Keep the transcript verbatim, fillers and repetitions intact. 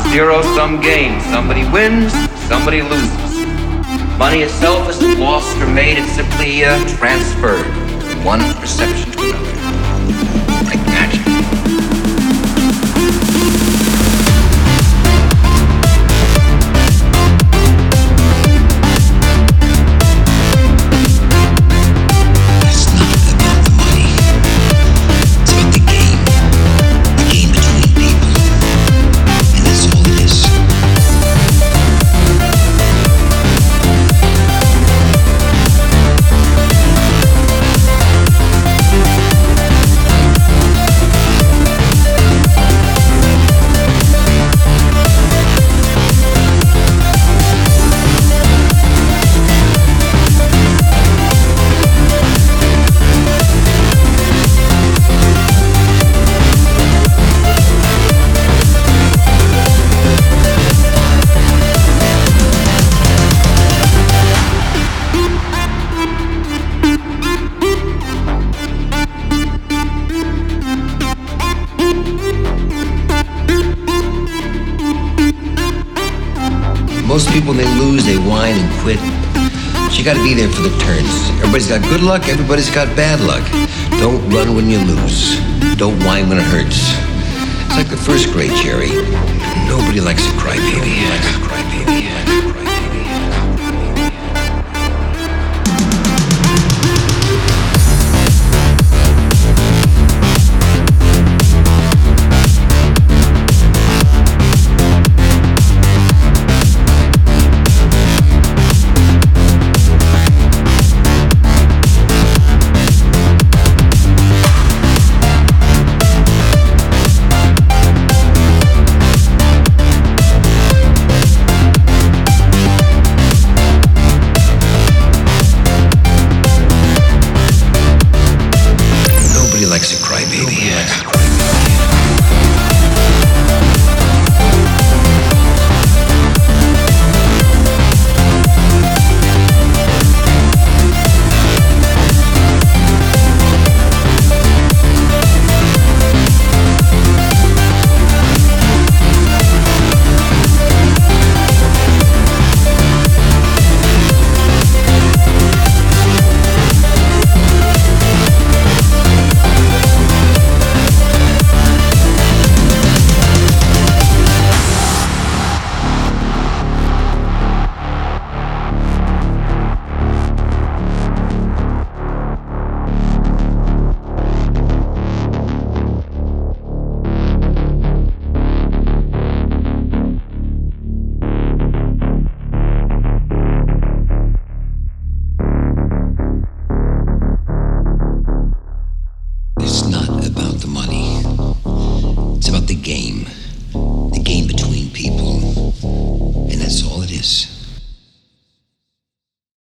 Zero-sum game. Somebody wins, somebody loses. Money itself isn't lost or made, it's simply uh, transferred from one perception to another. Like magic. Most people, they lose, they whine and quit. But you gotta be there for the turns. Everybody's got good luck, everybody's got bad luck. Don't run when you lose. Don't whine when it hurts. It's like the first grade, Jerry. Nobody likes a crybaby.